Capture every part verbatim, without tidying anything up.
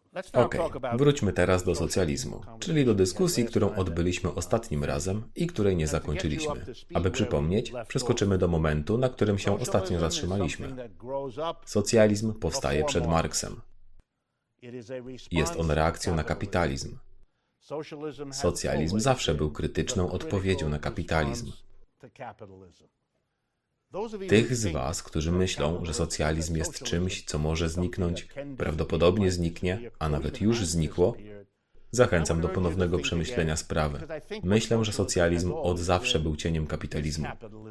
Okej, wróćmy teraz do socjalizmu, czyli do dyskusji, którą odbyliśmy ostatnim razem i której nie zakończyliśmy. Aby przypomnieć, przeskoczymy do momentu, na którym się ostatnio zatrzymaliśmy. Socjalizm powstaje przed Marksem. Jest on reakcją na kapitalizm. Socjalizm zawsze był krytyczną odpowiedzią na kapitalizm. Tych z Was, którzy myślą, że socjalizm jest czymś, co może zniknąć, prawdopodobnie zniknie, a nawet już znikło, zachęcam do ponownego przemyślenia sprawy. Myślę, że socjalizm od zawsze był cieniem kapitalizmu.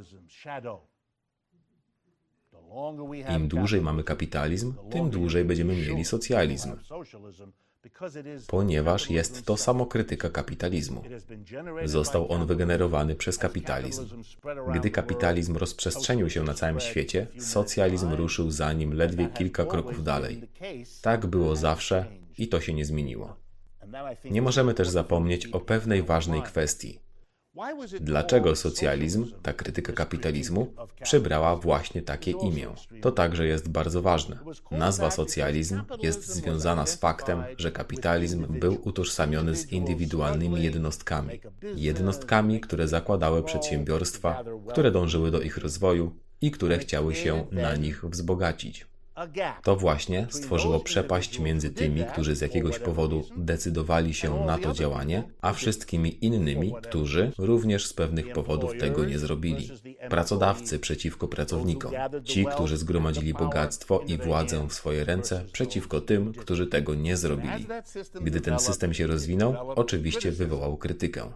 Im dłużej mamy kapitalizm, tym dłużej będziemy mieli socjalizm, ponieważ jest to samokrytyka kapitalizmu. Został on wygenerowany przez kapitalizm. Gdy kapitalizm rozprzestrzenił się na całym świecie, socjalizm ruszył za nim ledwie kilka kroków dalej. Tak było zawsze i to się nie zmieniło. Nie możemy też zapomnieć o pewnej ważnej kwestii. Dlaczego socjalizm, ta krytyka kapitalizmu, przybrała właśnie takie imię? To także jest bardzo ważne. Nazwa socjalizm jest związana z faktem, że kapitalizm był utożsamiony z indywidualnymi jednostkami. Jednostkami, które zakładały przedsiębiorstwa, które dążyły do ich rozwoju i które chciały się na nich wzbogacić. To właśnie stworzyło przepaść między tymi, którzy z jakiegoś powodu decydowali się na to działanie, a wszystkimi innymi, którzy również z pewnych powodów tego nie zrobili. Pracodawcy przeciwko pracownikom. Ci, którzy zgromadzili bogactwo i władzę w swoje ręce, przeciwko tym, którzy tego nie zrobili. Gdy ten system się rozwinął, oczywiście wywołał krytykę.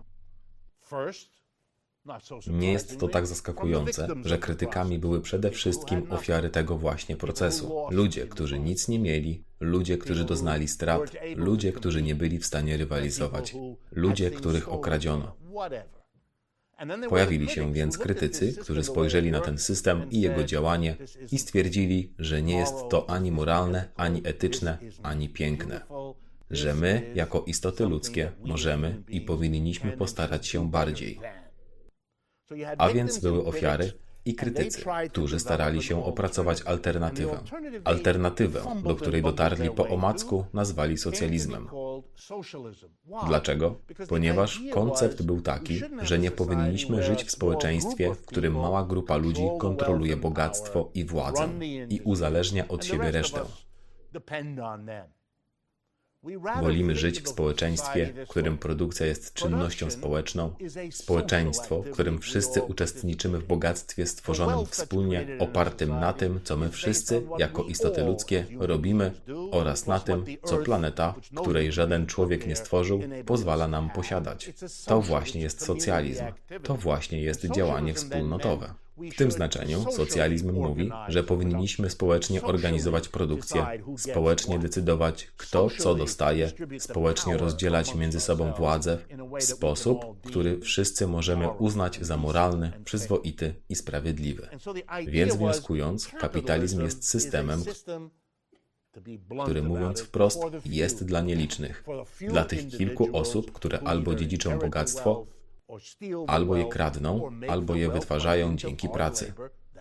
Nie jest to tak zaskakujące, że krytykami były przede wszystkim ofiary tego właśnie procesu. Ludzie, którzy nic nie mieli, ludzie, którzy doznali strat, ludzie, którzy nie byli w stanie rywalizować, ludzie, których okradziono. Pojawili się więc krytycy, którzy spojrzeli na ten system i jego działanie i stwierdzili, że nie jest to ani moralne, ani etyczne, ani piękne. Że my, jako istoty ludzkie, możemy i powinniśmy postarać się bardziej. A więc były ofiary i krytycy, którzy starali się opracować alternatywę. Alternatywę, do której dotarli po omacku, nazwali socjalizmem. Dlaczego? Ponieważ koncept był taki, że nie powinniśmy żyć w społeczeństwie, w którym mała grupa ludzi kontroluje bogactwo i władzę i uzależnia od siebie resztę. Wolimy żyć w społeczeństwie, w którym produkcja jest czynnością społeczną, społeczeństwo, w którym wszyscy uczestniczymy w bogactwie stworzonym wspólnie, opartym na tym, co my wszyscy, jako istoty ludzkie, robimy oraz na tym, co planeta, której żaden człowiek nie stworzył, pozwala nam posiadać. To właśnie jest socjalizm. To właśnie jest działanie wspólnotowe. W tym znaczeniu socjalizm mówi, że powinniśmy społecznie organizować produkcję, społecznie decydować, kto co dostaje, społecznie rozdzielać między sobą władzę w sposób, który wszyscy możemy uznać za moralny, przyzwoity i sprawiedliwy. Więc wnioskując, kapitalizm jest systemem, który, mówiąc wprost, jest dla nielicznych, dla tych kilku osób, które albo dziedziczą bogactwo, albo je kradną, albo je wytwarzają dzięki pracy.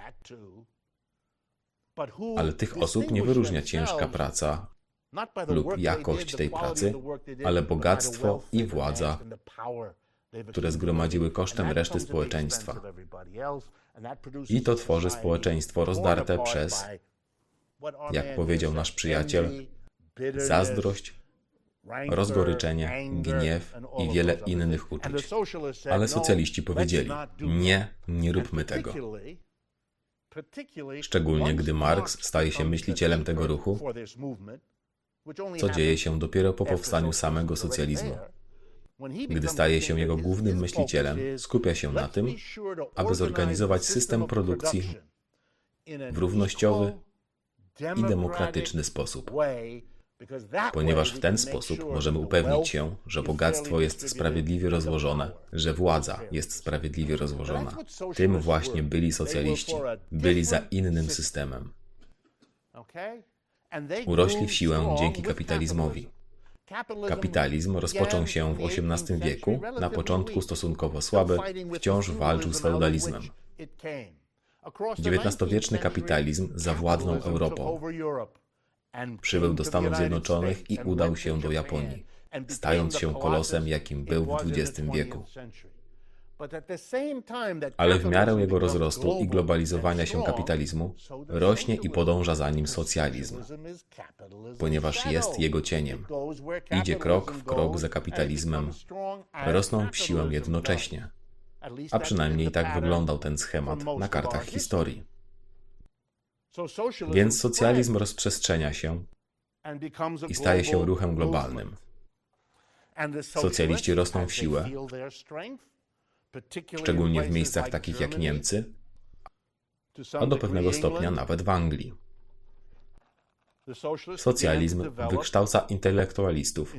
Ale tych osób nie wyróżnia ciężka praca lub jakość tej pracy, ale bogactwo i władza, które zgromadziły kosztem reszty społeczeństwa. I to tworzy społeczeństwo rozdarte przez, jak powiedział nasz przyjaciel, zazdrość, rozgoryczenie, gniew i wiele innych uczuć. Ale socjaliści powiedzieli, nie, nie róbmy tego. Szczególnie gdy Marks staje się myślicielem tego ruchu, co dzieje się dopiero po powstaniu samego socjalizmu. Gdy staje się jego głównym myślicielem, skupia się na tym, aby zorganizować system produkcji w równościowy i demokratyczny sposób. Ponieważ w ten sposób możemy upewnić się, że bogactwo jest sprawiedliwie rozłożone, że władza jest sprawiedliwie rozłożona. Tym właśnie byli socjaliści. Byli za innym systemem. Urośli w siłę dzięki kapitalizmowi. Kapitalizm rozpoczął się w osiemnastym wieku, na początku stosunkowo słaby, wciąż walczył z feudalizmem. dziewiętnastowieczny kapitalizm zawładnął Europą. Przybył do Stanów Zjednoczonych i udał się do Japonii, stając się kolosem, jakim był w dwudziestym wieku. Ale w miarę jego rozrostu i globalizowania się kapitalizmu rośnie i podąża za nim socjalizm, ponieważ jest jego cieniem. Idzie krok w krok za kapitalizmem, rosną w siłę jednocześnie. A przynajmniej tak wyglądał ten schemat na kartach historii. Więc socjalizm rozprzestrzenia się i staje się ruchem globalnym. Socjaliści rosną w siłę, szczególnie w miejscach takich jak Niemcy, a do pewnego stopnia nawet w Anglii. Socjalizm wykształca intelektualistów,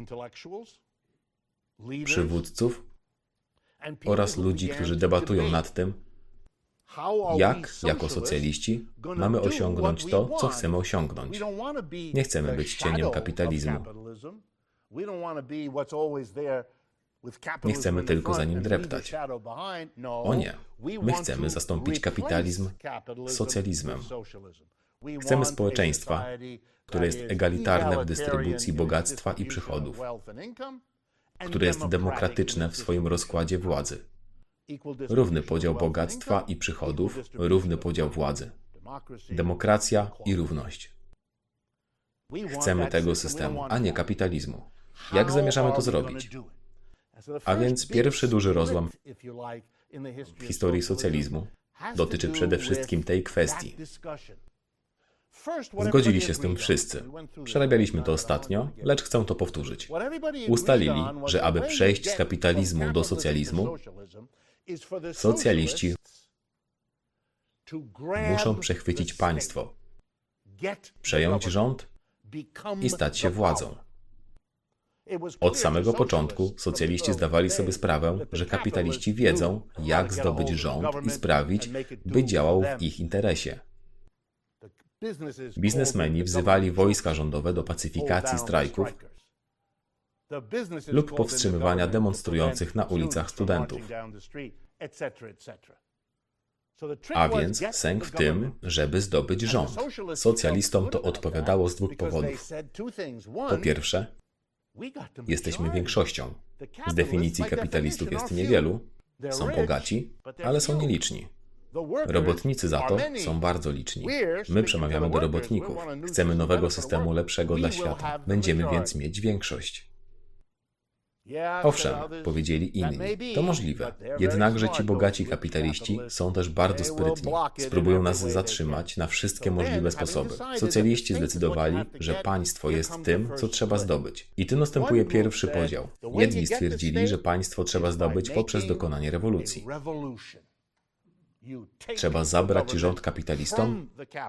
przywódców oraz ludzi, którzy debatują nad tym, jak, jako socjaliści, mamy osiągnąć to, co chcemy osiągnąć. Nie chcemy być cieniem kapitalizmu. Nie chcemy tylko za nim dreptać. O nie, my chcemy zastąpić kapitalizm socjalizmem. Chcemy społeczeństwa, które jest egalitarne w dystrybucji bogactwa i przychodów, które jest demokratyczne w swoim rozkładzie władzy. Równy podział bogactwa i przychodów, równy podział władzy. Demokracja i równość. Chcemy tego systemu, a nie kapitalizmu. Jak zamierzamy to zrobić? A więc pierwszy duży rozłam w historii socjalizmu dotyczy przede wszystkim tej kwestii. Zgodzili się z tym wszyscy. Przerabialiśmy to ostatnio, lecz chcę to powtórzyć. Ustalili, że aby przejść z kapitalizmu do socjalizmu, socjaliści muszą przechwycić państwo, przejąć rząd i stać się władzą. Od samego początku socjaliści zdawali sobie sprawę, że kapitaliści wiedzą, jak zdobyć rząd i sprawić, by działał w ich interesie. Biznesmeni wzywali wojska rządowe do pacyfikacji strajków lub powstrzymywania demonstrujących na ulicach studentów. A więc sęk w tym, żeby zdobyć rząd. Socjalistom to odpowiadało z dwóch powodów. Po pierwsze, jesteśmy większością. Z definicji kapitalistów jest niewielu, są bogaci, ale są nieliczni. Robotnicy za to są bardzo liczni. My przemawiamy do robotników. Chcemy nowego systemu lepszego dla świata. Będziemy więc mieć większość. Owszem, powiedzieli inni. To możliwe. Jednakże ci bogaci kapitaliści są też bardzo sprytni. Spróbują nas zatrzymać na wszystkie możliwe sposoby. Socjaliści zdecydowali, że państwo jest tym, co trzeba zdobyć. I tu następuje pierwszy podział. Jedni stwierdzili, że państwo trzeba zdobyć poprzez dokonanie rewolucji. Trzeba zabrać rząd kapitalistom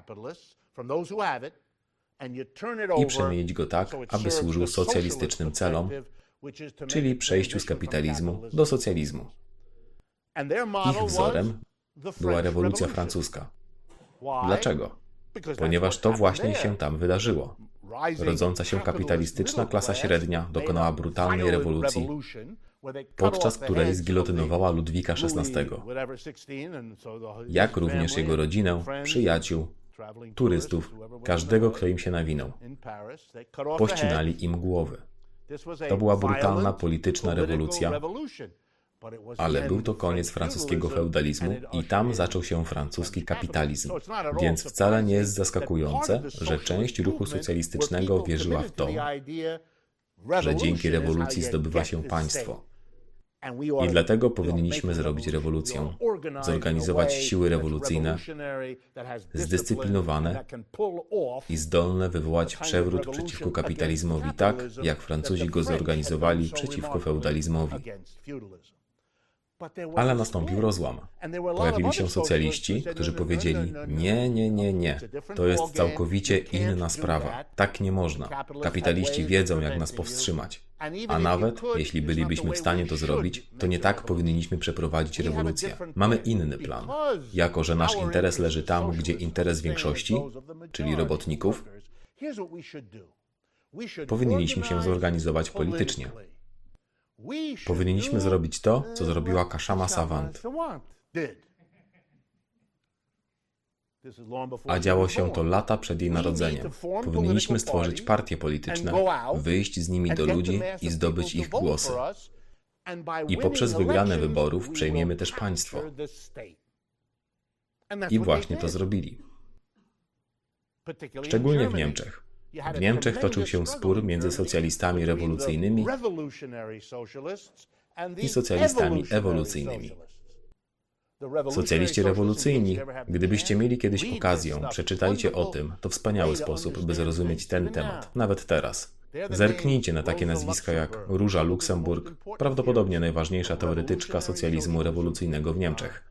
i przemienić go tak, aby służył socjalistycznym celom, czyli przejściu z kapitalizmu do socjalizmu. Ich wzorem była rewolucja francuska. Dlaczego? Ponieważ to właśnie się tam wydarzyło. Rodząca się kapitalistyczna klasa średnia dokonała brutalnej rewolucji, podczas której zgilotynowała Ludwika szesnastego, jak również jego rodzinę, przyjaciół, turystów, każdego, kto im się nawinął. Pościnali im głowy. To była brutalna polityczna rewolucja, ale był to koniec francuskiego feudalizmu i tam zaczął się francuski kapitalizm. Więc wcale nie jest zaskakujące, że część ruchu socjalistycznego wierzyła w to, że dzięki rewolucji zdobywa się państwo. I dlatego powinniśmy zrobić rewolucję, zorganizować siły rewolucyjne, zdyscyplinowane i zdolne wywołać przewrót przeciwko kapitalizmowi tak, jak Francuzi go zorganizowali przeciwko feudalizmowi. Ale nastąpił rozłam. Pojawili się socjaliści, którzy powiedzieli: nie, nie, nie, nie. To jest całkowicie inna sprawa. Tak nie można. Kapitaliści wiedzą, jak nas powstrzymać. A nawet, jeśli bylibyśmy w stanie to zrobić, to nie tak powinniśmy przeprowadzić rewolucję. Mamy inny plan. Jako że nasz interes leży tam, gdzie interes większości, czyli robotników, powinniśmy się zorganizować politycznie. Powinniśmy zrobić to, co zrobiła Kashama Savant. A działo się to lata przed jej narodzeniem. Powinniśmy stworzyć partie polityczne, wyjść z nimi do ludzi i zdobyć ich głosy. I poprzez wygrane wyborów przejmiemy też państwo. I właśnie to zrobili. Szczególnie w Niemczech. W Niemczech toczył się spór między socjalistami rewolucyjnymi i socjalistami ewolucyjnymi. Socjaliści rewolucyjni, gdybyście mieli kiedyś okazję, przeczytajcie o tym, to wspaniały sposób, by zrozumieć ten temat, nawet teraz. Zerknijcie na takie nazwiska jak Róża Luksemburg, prawdopodobnie najważniejsza teoretyczka socjalizmu rewolucyjnego w Niemczech.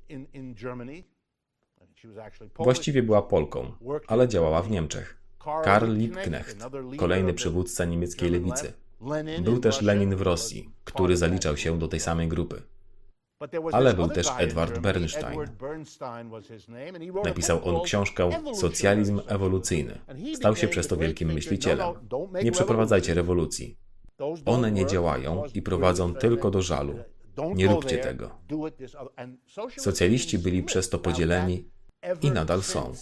Właściwie była Polką, ale działała w Niemczech. Karl Liebknecht, kolejny przywódca niemieckiej lewicy. Był też Lenin w Rosji, który zaliczał się do tej samej grupy. Ale był też Edward Bernstein. Napisał on książkę Socjalizm ewolucyjny. Stał się przez to wielkim myślicielem. Nie przeprowadzajcie rewolucji. One nie działają i prowadzą tylko do żalu. Nie róbcie tego. Socjaliści byli przez to podzieleni i nadal są.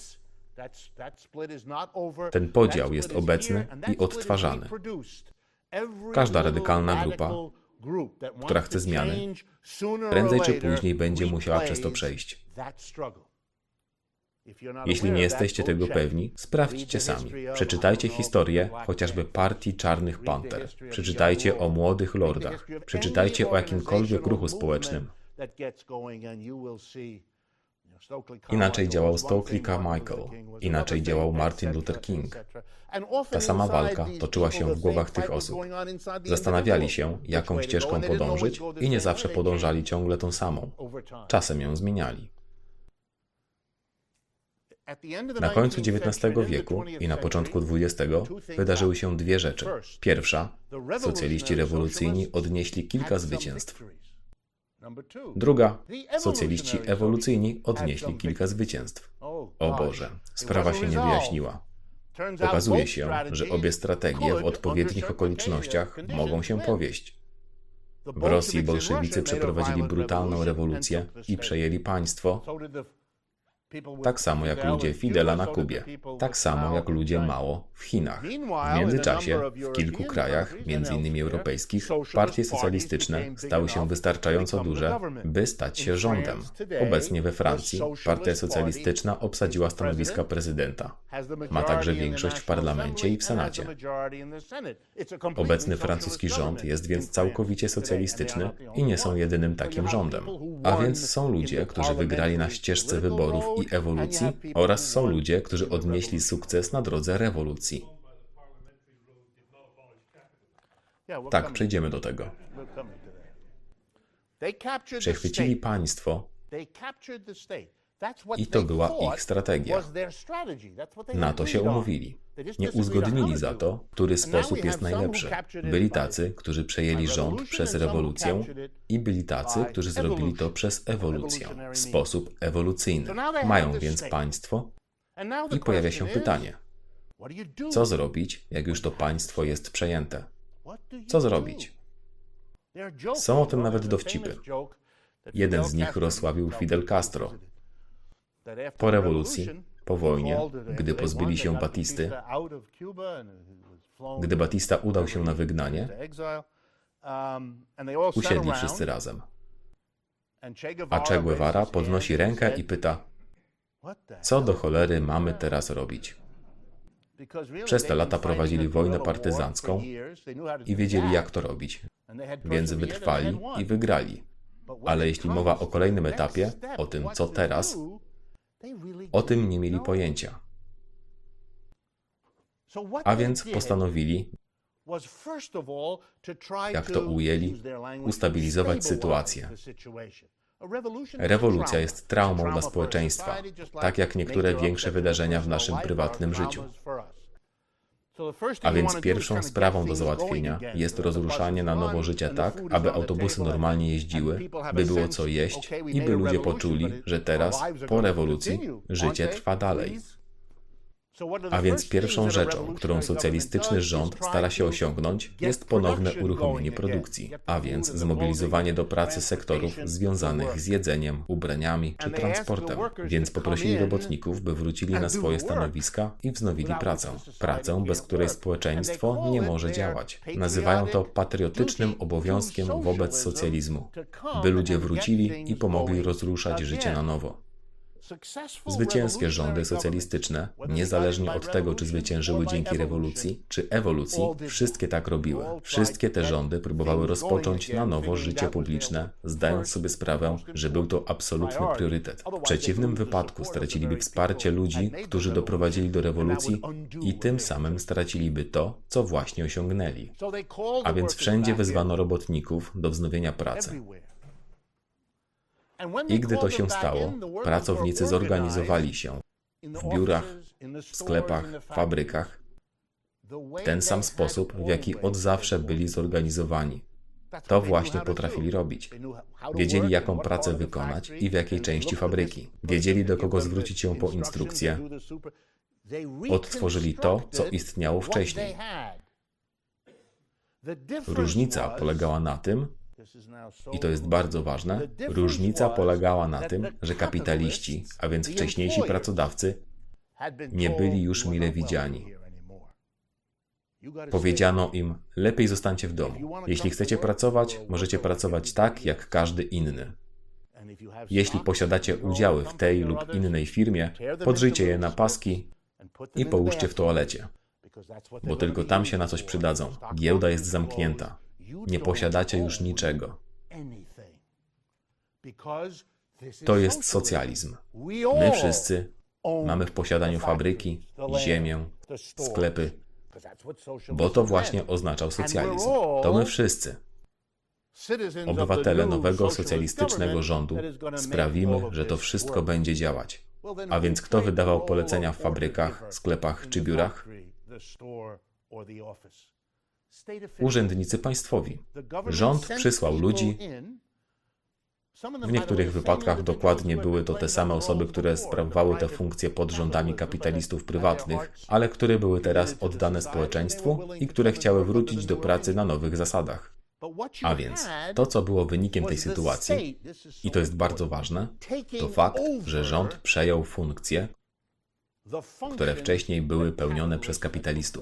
Ten podział jest obecny i odtwarzany. Każda radykalna grupa, która chce zmiany, prędzej czy później będzie musiała przez to przejść. Jeśli nie jesteście tego pewni, sprawdźcie sami. Przeczytajcie historię chociażby partii Czarnych Panter. Przeczytajcie o Młodych Lordach. Przeczytajcie o jakimkolwiek ruchu społecznym. Inaczej działał Stokely Carmichael, inaczej działał Martin Luther King. Ta sama walka toczyła się w głowach tych osób. Zastanawiali się, jaką ścieżką podążyć i nie zawsze podążali ciągle tą samą. Czasem ją zmieniali. Na końcu dziewiętnastego wieku i na początku dwudziestego wydarzyły się dwie rzeczy. Pierwsza, socjaliści rewolucyjni odnieśli kilka zwycięstw. Druga, socjaliści ewolucyjni odnieśli kilka zwycięstw. O Boże, sprawa się nie wyjaśniła. Okazuje się, że obie strategie w odpowiednich okolicznościach mogą się powieść. W Rosji bolszewicy przeprowadzili brutalną rewolucję i przejęli państwo, tak samo jak ludzie Fidela na Kubie, tak samo jak ludzie Mao w Chinach. W międzyczasie w kilku krajach, między innymi europejskich, partie socjalistyczne stały się wystarczająco duże, by stać się rządem. Obecnie we Francji partia socjalistyczna obsadziła stanowiska prezydenta. Ma także większość w parlamencie i w senacie. Obecny francuski rząd jest więc całkowicie socjalistyczny i nie są jedynym takim rządem. A więc są ludzie, którzy wygrali na ścieżce wyborów i ewolucji, oraz są ludzie, którzy odnieśli sukces na drodze rewolucji. Tak, przejdziemy do tego. Przechwycili państwo i to była ich strategia. Na to się umówili. Nie uzgodnili za to, który sposób jest najlepszy. Byli tacy, którzy przejęli rząd przez rewolucję i byli tacy, którzy zrobili to przez ewolucję, w sposób ewolucyjny. Mają więc państwo i pojawia się pytanie, co zrobić, jak już to państwo jest przejęte? Co zrobić? Są o tym nawet dowcipy. Jeden z nich rozsławił Fidel Castro. Po rewolucji, po wojnie, gdy pozbyli się Batisty, gdy Batista udał się na wygnanie, usiedli wszyscy razem. A Che Guevara podnosi rękę i pyta, co do cholery mamy teraz robić? Przez te lata prowadzili wojnę partyzancką i wiedzieli, jak to robić, więc wytrwali i wygrali. Ale jeśli mowa o kolejnym etapie, o tym, co teraz, o tym nie mieli pojęcia. A więc postanowili, jak to ujęli, ustabilizować sytuację. Rewolucja jest traumą dla społeczeństwa, tak jak niektóre większe wydarzenia w naszym prywatnym życiu. A więc pierwszą sprawą do załatwienia jest rozruszanie na nowo życia tak, aby autobusy normalnie jeździły, by było co jeść i by ludzie poczuli, że teraz, po rewolucji, życie trwa dalej. A więc pierwszą rzeczą, którą socjalistyczny rząd stara się osiągnąć, jest ponowne uruchomienie produkcji, a więc zmobilizowanie do pracy sektorów związanych z jedzeniem, ubraniami czy transportem. Więc poprosili robotników, by wrócili na swoje stanowiska i wznowili pracę. Pracę, bez której społeczeństwo nie może działać. Nazywają to patriotycznym obowiązkiem wobec socjalizmu, by ludzie wrócili i pomogli rozruszać życie na nowo. Zwycięskie rządy socjalistyczne, niezależnie od tego, czy zwyciężyły dzięki rewolucji, czy ewolucji, wszystkie tak robiły. Wszystkie te rządy próbowały rozpocząć na nowo życie publiczne, zdając sobie sprawę, że był to absolutny priorytet. W przeciwnym wypadku straciliby wsparcie ludzi, którzy doprowadzili do rewolucji i tym samym straciliby to, co właśnie osiągnęli. A więc wszędzie wezwano robotników do wznowienia pracy. I gdy to się stało, pracownicy zorganizowali się w biurach, w sklepach, w fabrykach, w ten sam sposób, w jaki od zawsze byli zorganizowani. To właśnie potrafili robić. Wiedzieli, jaką pracę wykonać i w jakiej części fabryki. Wiedzieli, do kogo zwrócić się po instrukcję. Odtworzyli to, co istniało wcześniej. Różnica polegała na tym, i to jest bardzo ważne, różnica polegała na tym, że kapitaliści, a więc wcześniejsi pracodawcy, nie byli już mile widziani. Powiedziano im, lepiej zostańcie w domu. Jeśli chcecie pracować, możecie pracować tak, jak każdy inny. Jeśli posiadacie udziały w tej lub innej firmie, podrzyjcie je na paski i połóżcie w toalecie, bo tylko tam się na coś przydadzą. Giełda jest zamknięta. Nie posiadacie już niczego. To jest socjalizm. My wszyscy mamy w posiadaniu fabryki, ziemię, sklepy, bo to właśnie oznaczał socjalizm. To my wszyscy, obywatele nowego socjalistycznego rządu, sprawimy, że to wszystko będzie działać. A więc kto wydawał polecenia w fabrykach, sklepach czy biurach? Urzędnicy państwowi. Rząd przysłał ludzi. W niektórych wypadkach dokładnie były to te same osoby, które sprawowały te funkcje pod rządami kapitalistów prywatnych, ale które były teraz oddane społeczeństwu i które chciały wrócić do pracy na nowych zasadach. A więc to, co było wynikiem tej sytuacji, i to jest bardzo ważne, to fakt, że rząd przejął funkcje, które wcześniej były pełnione przez kapitalistów.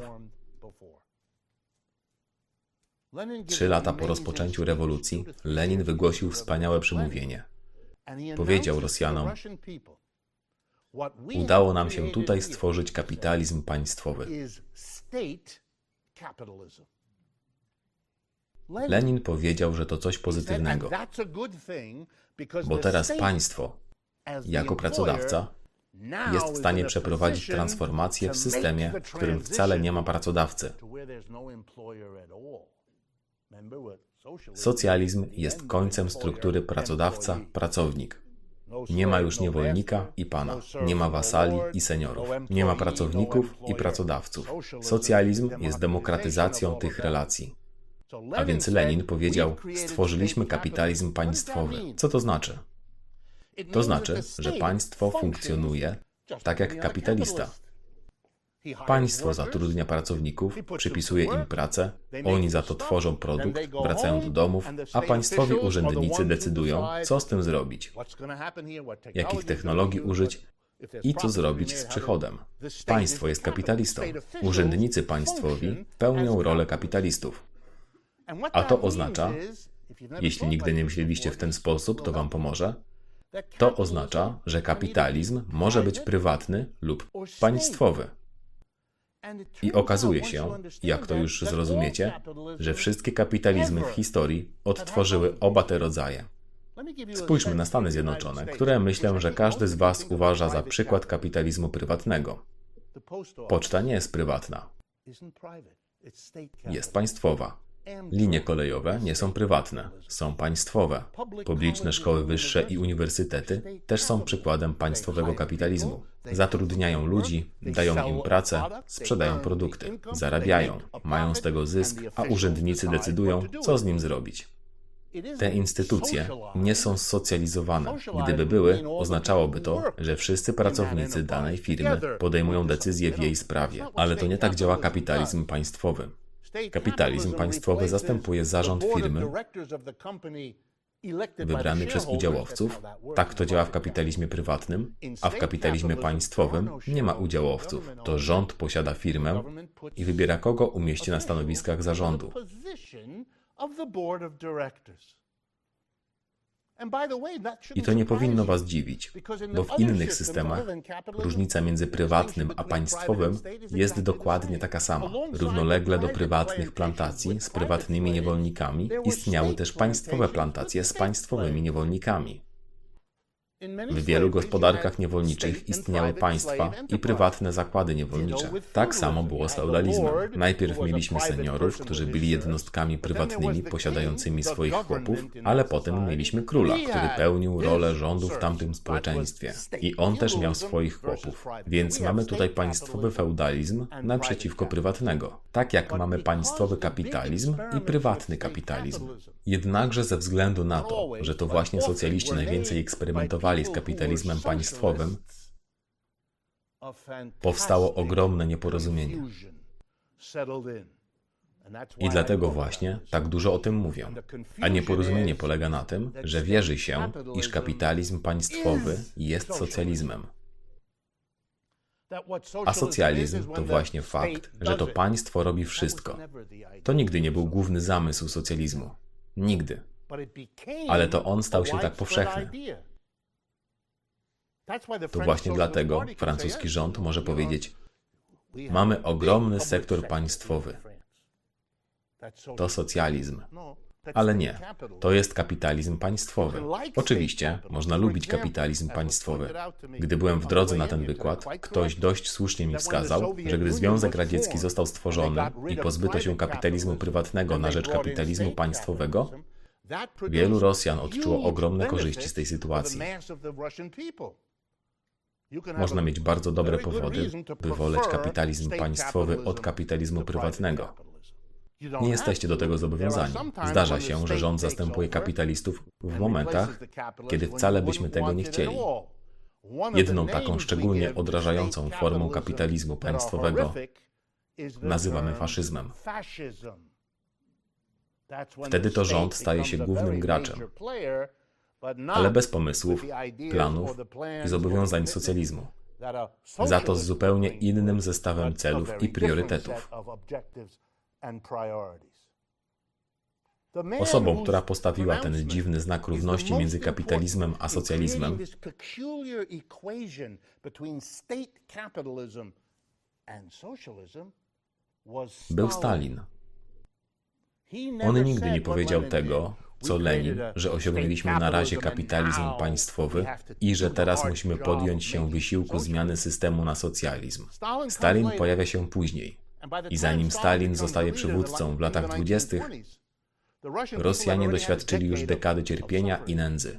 Trzy lata po rozpoczęciu rewolucji Lenin wygłosił wspaniałe przemówienie. Powiedział Rosjanom, udało nam się tutaj stworzyć kapitalizm państwowy. Lenin powiedział, że to coś pozytywnego, bo teraz państwo, jako pracodawca, jest w stanie przeprowadzić transformację w systemie, w którym wcale nie ma pracodawcy. Socjalizm jest końcem struktury pracodawca-pracownik. Nie ma już niewolnika i pana. Nie ma wasali i seniorów. Nie ma pracowników i pracodawców. Socjalizm jest demokratyzacją tych relacji. A więc Lenin powiedział, stworzyliśmy kapitalizm państwowy. Co to znaczy? To znaczy, że państwo funkcjonuje tak jak kapitalista. Państwo zatrudnia pracowników, przypisuje im pracę, oni za to tworzą produkt, wracają do domów, a państwowi urzędnicy decydują, co z tym zrobić, jakich technologii użyć i co zrobić z przychodem. Państwo jest kapitalistą. Urzędnicy państwowi pełnią rolę kapitalistów. A to oznacza, jeśli nigdy nie myśleliście w ten sposób, to wam pomoże, to oznacza, że kapitalizm może być prywatny lub państwowy. I okazuje się, jak to już zrozumiecie, że wszystkie kapitalizmy w historii odtworzyły oba te rodzaje. Spójrzmy na Stany Zjednoczone, które myślę, że każdy z was uważa za przykład kapitalizmu prywatnego. Poczta nie jest prywatna. Jest państwowa. Linie kolejowe nie są prywatne, są państwowe. Publiczne szkoły wyższe i uniwersytety też są przykładem państwowego kapitalizmu. Zatrudniają ludzi, dają im pracę, sprzedają produkty, zarabiają, mają z tego zysk, a urzędnicy decydują, co z nim zrobić. Te instytucje nie są socjalizowane. Gdyby były, oznaczałoby to, że wszyscy pracownicy danej firmy podejmują decyzje w jej sprawie. Ale to nie tak działa kapitalizm państwowy. Kapitalizm państwowy zastępuje zarząd firmy wybrany przez udziałowców. Tak to działa w kapitalizmie prywatnym, a w kapitalizmie państwowym nie ma udziałowców. To rząd posiada firmę i wybiera, kogo umieści na stanowiskach zarządu. I to nie powinno Was dziwić, bo w innych systemach różnica między prywatnym a państwowym jest dokładnie taka sama. Równolegle do prywatnych plantacji z prywatnymi niewolnikami istniały też państwowe plantacje z państwowymi niewolnikami. W wielu gospodarkach niewolniczych istniały państwa i prywatne zakłady niewolnicze. Tak samo było z feudalizmem. Najpierw mieliśmy seniorów, którzy byli jednostkami prywatnymi posiadającymi swoich chłopów, ale potem mieliśmy króla, który pełnił rolę rządu w tamtym społeczeństwie. I on też miał swoich chłopów. Więc mamy tutaj państwowy feudalizm naprzeciwko prywatnego. Tak jak mamy państwowy kapitalizm i prywatny kapitalizm. Jednakże ze względu na to, że to właśnie socjaliści najwięcej eksperymentowali z kapitalizmem państwowym, powstało ogromne nieporozumienie. I dlatego właśnie tak dużo o tym mówią. A nieporozumienie polega na tym, że wierzy się, iż kapitalizm państwowy jest socjalizmem. A socjalizm to właśnie fakt, że to państwo robi wszystko. To nigdy nie był główny zamysł socjalizmu. Nigdy. Ale to on stał się tak powszechny. To właśnie dlatego francuski rząd może powiedzieć: mamy ogromny sektor państwowy. To socjalizm. Ale nie. To jest kapitalizm państwowy. Oczywiście, można lubić kapitalizm państwowy. Gdy byłem w drodze na ten wykład, ktoś dość słusznie mi wskazał, że gdy Związek Radziecki został stworzony i pozbyto się kapitalizmu prywatnego na rzecz kapitalizmu państwowego, wielu Rosjan odczuło ogromne korzyści z tej sytuacji. Można mieć bardzo dobre powody, by woleć kapitalizm państwowy od kapitalizmu prywatnego. Nie jesteście do tego zobowiązani. Zdarza się, że rząd zastępuje kapitalistów w momentach, kiedy wcale byśmy tego nie chcieli. Jedną taką szczególnie odrażającą formą kapitalizmu państwowego nazywamy faszyzmem. Wtedy to rząd staje się głównym graczem, ale bez pomysłów, planów i zobowiązań socjalizmu. Za to z zupełnie innym zestawem celów i priorytetów. Osobą, która postawiła ten dziwny znak równości między kapitalizmem a socjalizmem, był Stalin. On nigdy nie powiedział tego, co Lenin, że osiągnęliśmy na razie kapitalizm państwowy i że teraz musimy podjąć się wysiłku zmiany systemu na socjalizm. Stalin pojawia się później. I zanim Stalin zostaje przywódcą w latach dwudziestych, Rosjanie doświadczyli już dekady cierpienia i nędzy.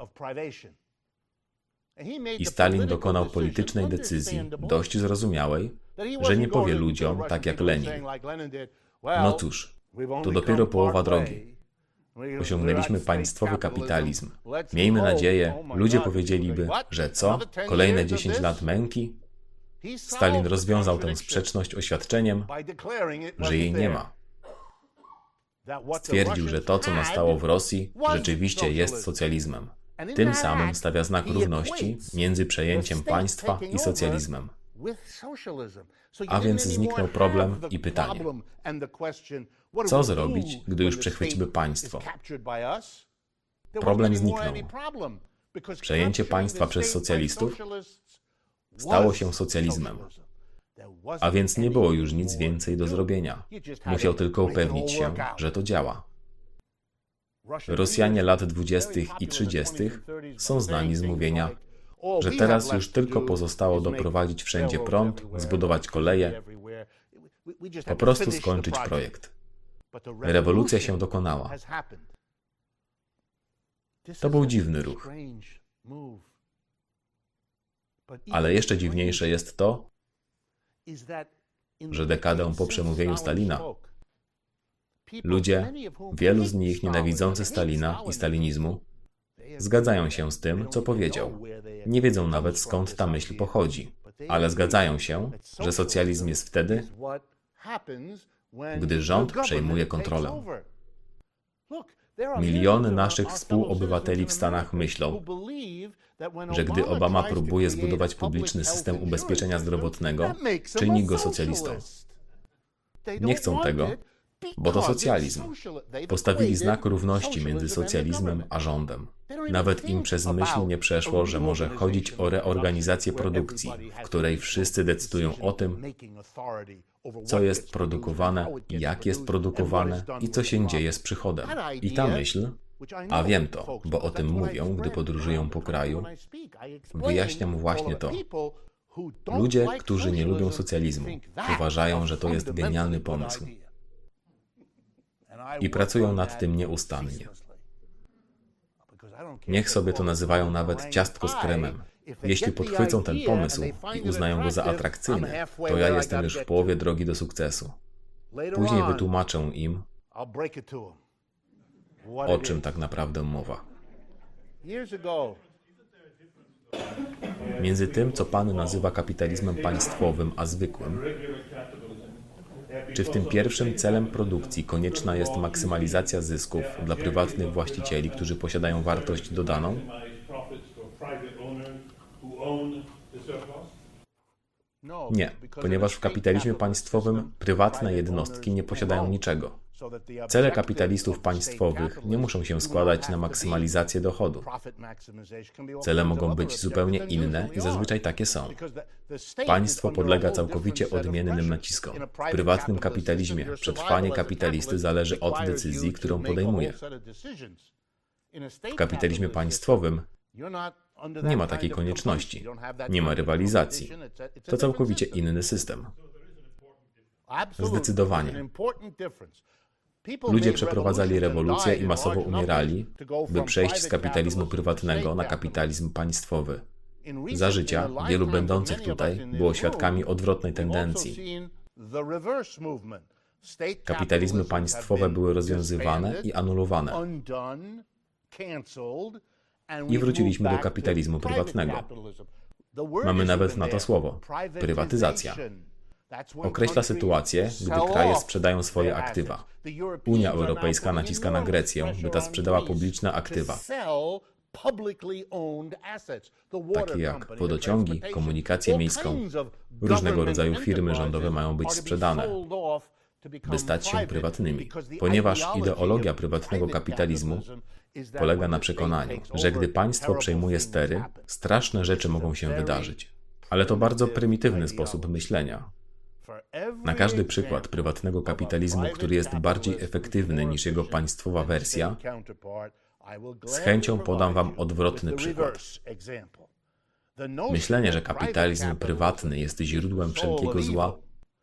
I Stalin dokonał politycznej decyzji, dość zrozumiałej, że nie powie ludziom tak jak Lenin: no cóż, to dopiero połowa drogi. Osiągnęliśmy państwowy kapitalizm. Miejmy nadzieję, ludzie powiedzieliby, że co? Kolejne dziesięć lat męki? Stalin rozwiązał tę sprzeczność oświadczeniem, że jej nie ma. Stwierdził, że to, co nastało w Rosji, rzeczywiście jest socjalizmem. Tym samym stawia znak równości między przejęciem państwa i socjalizmem. A więc zniknął problem i pytanie: co zrobić, gdy już przechwycimy państwo? Problem zniknął. Przejęcie państwa przez socjalistów stało się socjalizmem. A więc nie było już nic więcej do zrobienia. Musiał tylko upewnić się, że to działa. Rosjanie lat dwudziestych i trzydziestych są znani z mówienia, że teraz już tylko pozostało doprowadzić wszędzie prąd, zbudować koleje, po prostu skończyć projekt. Rewolucja się dokonała. To był dziwny ruch. Ale jeszcze dziwniejsze jest to, że dekadę po przemówieniu Stalina Ludzie, wielu z nich nienawidzący Stalina i stalinizmu, zgadzają się z tym, co powiedział. Nie wiedzą nawet, skąd ta myśl pochodzi, ale zgadzają się, że socjalizm jest wtedy, gdy rząd przejmuje kontrolę. Miliony naszych współobywateli w Stanach myślą, że gdy Obama próbuje zbudować publiczny system ubezpieczenia zdrowotnego, czyni go socjalistą. Nie chcą tego, bo to socjalizm. Postawili znak równości między socjalizmem a rządem. Nawet im przez myśl nie przeszło, że może chodzić o reorganizację produkcji, w której wszyscy decydują o tym, co jest produkowane, jak jest produkowane i co się dzieje z przychodem. I ta myśl, a wiem to, bo o tym mówią, gdy podróżują po kraju, wyjaśniam właśnie to. Ludzie, którzy nie lubią socjalizmu, uważają, że to jest genialny pomysł. I pracują nad tym nieustannie. Niech sobie to nazywają nawet ciastko z kremem. Jeśli podchwycą ten pomysł i uznają go za atrakcyjny, to ja jestem już w połowie drogi do sukcesu. Później wytłumaczę im, o czym tak naprawdę mowa. Między tym, co Pan nazywa kapitalizmem państwowym, a zwykłym, czy w tym pierwszym celem produkcji konieczna jest maksymalizacja zysków dla prywatnych właścicieli, którzy posiadają wartość dodaną? Nie, ponieważ w kapitalizmie państwowym prywatne jednostki nie posiadają niczego. Cele kapitalistów państwowych nie muszą się składać na maksymalizację dochodu. Cele mogą być zupełnie inne i zazwyczaj takie są. Państwo podlega całkowicie odmiennym naciskom. W prywatnym kapitalizmie przetrwanie kapitalisty zależy od decyzji, którą podejmuje. W kapitalizmie państwowym nie ma takiej konieczności. Nie ma rywalizacji. To całkowicie inny system. Zdecydowanie. Ludzie przeprowadzali rewolucję i masowo umierali, by przejść z kapitalizmu prywatnego na kapitalizm państwowy. Za życia wielu będących tutaj było świadkami odwrotnej tendencji. Kapitalizmy państwowe były rozwiązywane i anulowane. I wróciliśmy do kapitalizmu prywatnego. Mamy nawet na to słowo – prywatyzacja. Określa sytuację, gdy kraje sprzedają swoje aktywa. Unia Europejska naciska na Grecję, by ta sprzedała publiczne aktywa, takie jak wodociągi, komunikację miejską. Różnego rodzaju firmy rządowe mają być sprzedane, by stać się prywatnymi, ponieważ ideologia prywatnego kapitalizmu polega na przekonaniu, że gdy państwo przejmuje stery, straszne rzeczy mogą się wydarzyć. Ale to bardzo prymitywny sposób myślenia. Na każdy przykład prywatnego kapitalizmu, który jest bardziej efektywny niż jego państwowa wersja, z chęcią podam Wam odwrotny przykład. Myślenie, że kapitalizm prywatny jest źródłem wszelkiego zła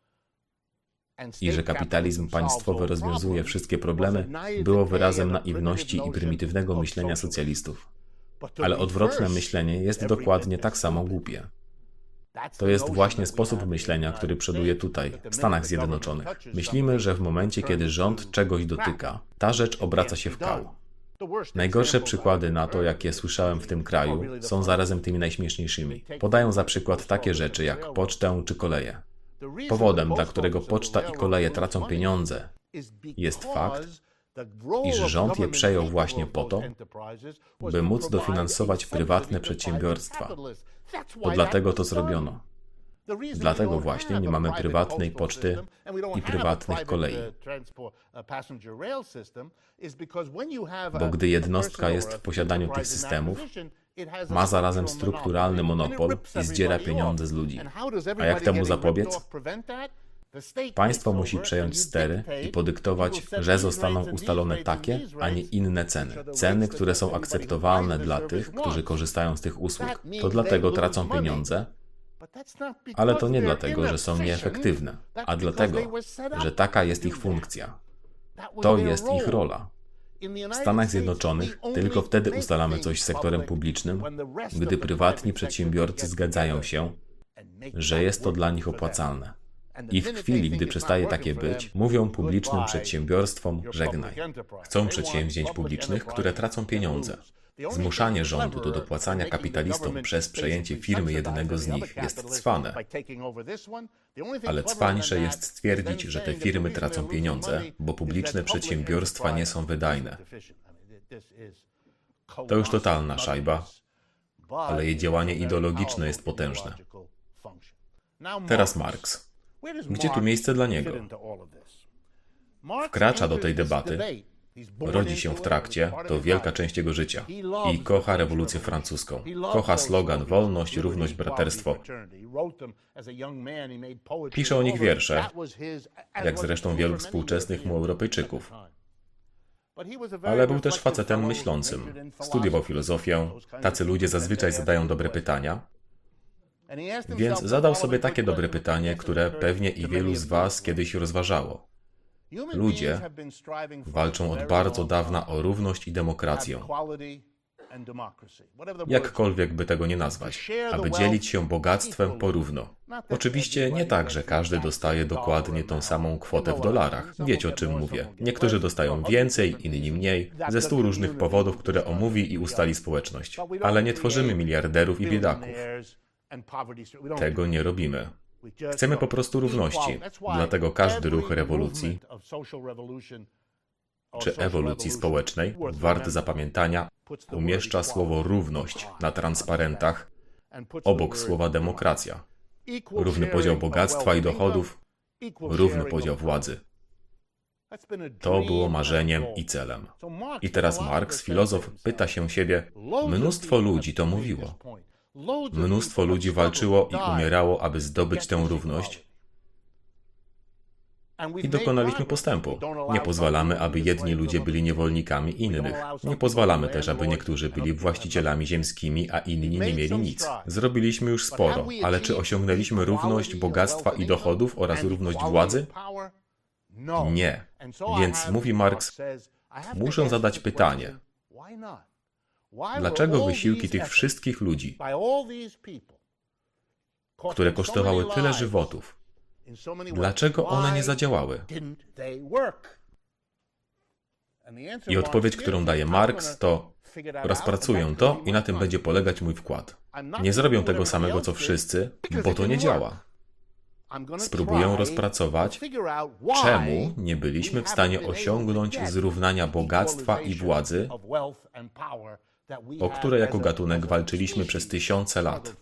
i że kapitalizm państwowy rozwiązuje wszystkie problemy, było wyrazem naiwności i prymitywnego myślenia socjalistów. Ale odwrotne myślenie jest dokładnie tak samo głupie. To jest właśnie sposób myślenia, który przoduje tutaj, w Stanach Zjednoczonych. Myślimy, że w momencie, kiedy rząd czegoś dotyka, ta rzecz obraca się w kał. Najgorsze przykłady na to, jakie słyszałem w tym kraju, są zarazem tymi najśmieszniejszymi. Podają za przykład takie rzeczy jak pocztę czy koleje. Powodem, dla którego poczta i koleje tracą pieniądze, jest fakt, iż rząd je przejął właśnie po to, by móc dofinansować prywatne przedsiębiorstwa. To dlatego to zrobiono. Dlatego właśnie nie mamy prywatnej poczty i prywatnych kolei. Bo gdy jednostka jest w posiadaniu tych systemów, ma zarazem strukturalny monopol i zdziera pieniądze z ludzi. A jak temu zapobiec? Państwo musi przejąć stery i podyktować, że zostaną ustalone takie, a nie inne ceny. Ceny, które są akceptowalne dla tych, którzy korzystają z tych usług. To dlatego tracą pieniądze, ale to nie dlatego, że są nieefektywne, a dlatego, że taka jest ich funkcja. To jest ich rola. W Stanach Zjednoczonych tylko wtedy ustalamy coś z sektorem publicznym, gdy prywatni przedsiębiorcy zgadzają się, że jest to dla nich opłacalne. I w chwili, gdy przestaje takie być, mówią publicznym przedsiębiorstwom żegnaj. Chcą przedsięwzięć publicznych, które tracą pieniądze. Zmuszanie rządu do dopłacania kapitalistom przez przejęcie firmy jednego z nich jest cwane. Ale cwańsze jest stwierdzić, że te firmy tracą pieniądze, bo publiczne przedsiębiorstwa nie są wydajne. To już totalna szajba, ale jej działanie ideologiczne jest potężne. Teraz Marx. Gdzie tu miejsce dla niego? Wkracza do tej debaty, rodzi się w trakcie, to wielka część jego życia. I kocha rewolucję francuską. Kocha slogan wolność, równość, braterstwo. Pisze o nich wiersze, jak zresztą wielu współczesnych mu Europejczyków. Ale był też facetem myślącym. Studiował filozofię. Tacy ludzie zazwyczaj zadają dobre pytania. Więc zadał sobie takie dobre pytanie, które pewnie i wielu z was kiedyś rozważało. Ludzie walczą od bardzo dawna o równość i demokrację. Jakkolwiek by tego nie nazwać, aby dzielić się bogactwem porówno. Oczywiście nie tak, że każdy dostaje dokładnie tą samą kwotę w dolarach. Wiecie, o czym mówię. Niektórzy dostają więcej, inni mniej, ze stu różnych powodów, które omówi i ustali społeczność. Ale nie tworzymy miliarderów i biedaków. Tego nie robimy. Chcemy po prostu równości. Dlatego każdy ruch rewolucji czy ewolucji społecznej, wart zapamiętania, umieszcza słowo równość na transparentach obok słowa demokracja. Równy podział bogactwa i dochodów, równy podział władzy. To było marzeniem i celem. I teraz Marx, filozof, pyta się siebie, mnóstwo ludzi to mówiło. Mnóstwo ludzi walczyło i umierało, aby zdobyć tę równość. I dokonaliśmy postępu. Nie pozwalamy, aby jedni ludzie byli niewolnikami innych. Nie pozwalamy też, aby niektórzy byli właścicielami ziemskimi, a inni nie mieli nic. Zrobiliśmy już sporo, ale czy osiągnęliśmy równość bogactwa i dochodów oraz równość władzy? Nie. Więc mówi Marx, muszę zadać pytanie. Dlaczego wysiłki tych wszystkich ludzi, które kosztowały tyle żywotów, dlaczego one nie zadziałały? I odpowiedź, którą daje Marx, to rozpracuję to i na tym będzie polegać mój wkład. Nie zrobię tego samego, co wszyscy, bo to nie działa. Spróbuję rozpracować, czemu nie byliśmy w stanie osiągnąć zrównania bogactwa i władzy, o które jako gatunek walczyliśmy przez tysiące lat.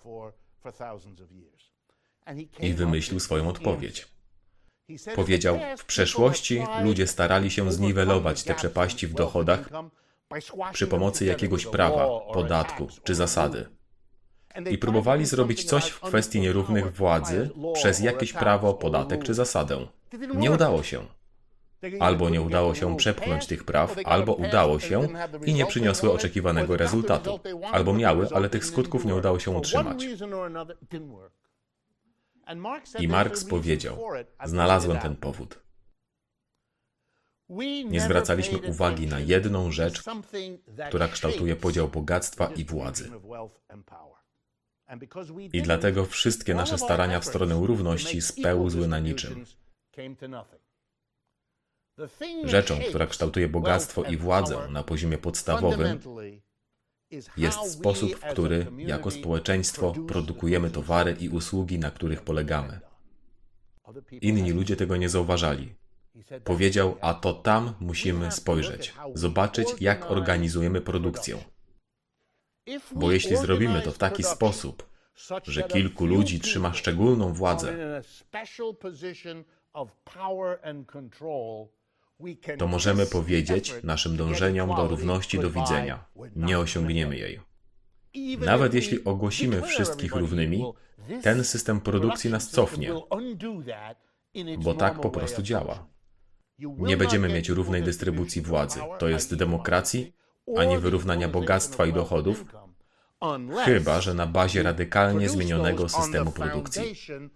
I wymyślił swoją odpowiedź. Powiedział, w przeszłości ludzie starali się zniwelować te przepaści w dochodach przy pomocy jakiegoś prawa, podatku czy zasady. I próbowali zrobić coś w kwestii nierównych władzy przez jakieś prawo, podatek czy zasadę. Nie udało się. Albo nie udało się przepchnąć tych praw, albo udało się i nie przyniosły oczekiwanego rezultatu. Albo miały, ale tych skutków nie udało się utrzymać. I Marx powiedział, znalazłem ten powód. Nie zwracaliśmy uwagi na jedną rzecz, która kształtuje podział bogactwa i władzy. I dlatego wszystkie nasze starania w stronę równości spełzły na niczym. Rzeczą, która kształtuje bogactwo i władzę na poziomie podstawowym, jest sposób, w który jako społeczeństwo produkujemy towary i usługi, na których polegamy. Inni ludzie tego nie zauważali. Powiedział, a to tam musimy spojrzeć, zobaczyć, jak organizujemy produkcję. Bo jeśli zrobimy to w taki sposób, że kilku ludzi trzyma szczególną władzę, to możemy powiedzieć naszym dążeniom do równości do widzenia. Nie osiągniemy jej. Nawet jeśli ogłosimy wszystkich równymi, ten system produkcji nas cofnie, bo tak po prostu działa. Nie będziemy mieć równej dystrybucji władzy, to jest demokracji, ani wyrównania bogactwa i dochodów, chyba że na bazie radykalnie zmienionego systemu produkcji.